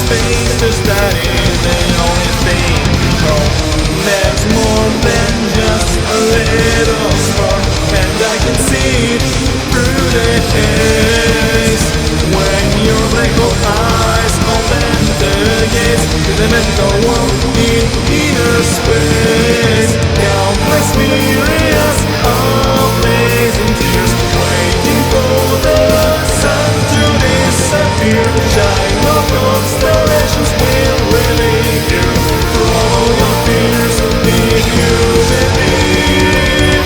face, just that is the only thing. Oh, there's more than just a little spark, and I can see it through the haze. When your black hole eyes open the gates to the magical world in inner space. Countless myriads of blazing tears, waiting for the sun to disappear. Shine of constellations will relieve you from all your fears, if you believe.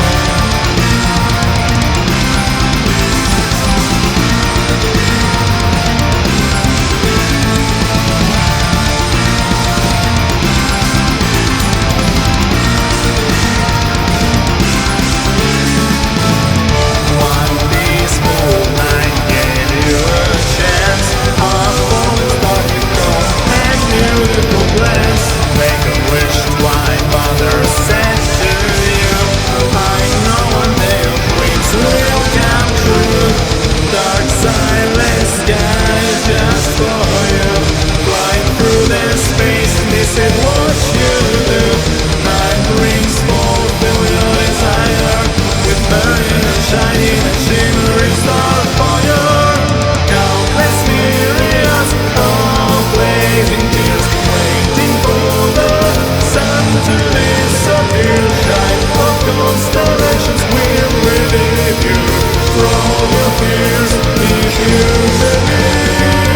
One peaceful night gave you a chance of falling starting from a beautiful glance. Make a wish, why bother, said to you. I know one day your dreams will come true. Dark silent sky just for you. Flying through the space, this is what you do. Night brings fulfill your desire with burning and shining and shimmering star fire. Countless myriads of blazing tears, waiting for the sun to disappear. Shine of constellations will relieve you from all your fears, if you believe.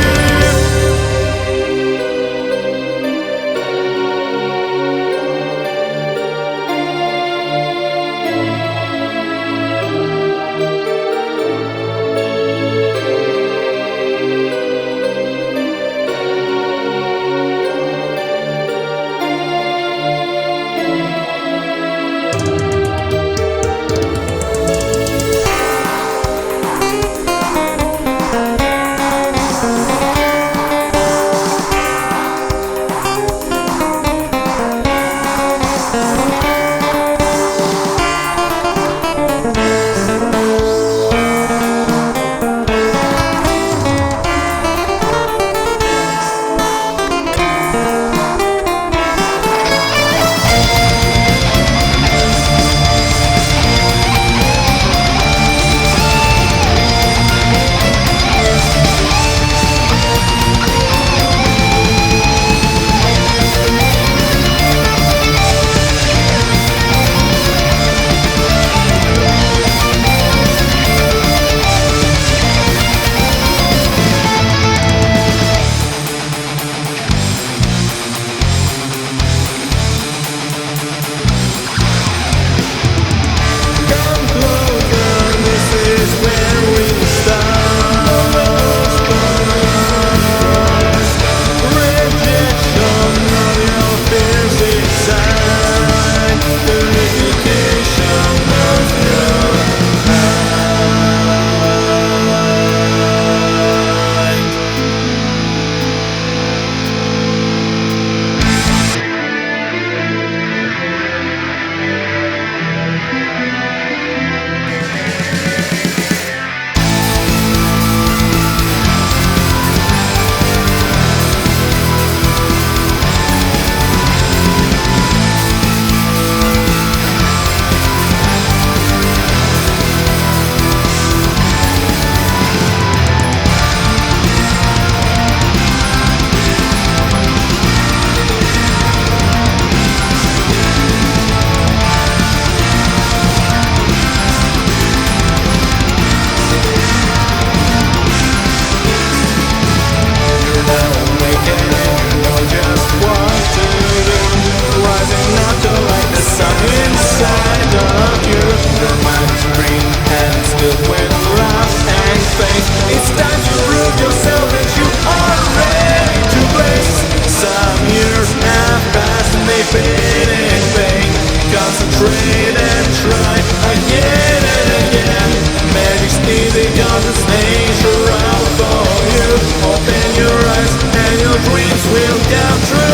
Concentrate and try again and again. Magic's easy, cause it's nature out for you. Open your eyes and your dreams will come true.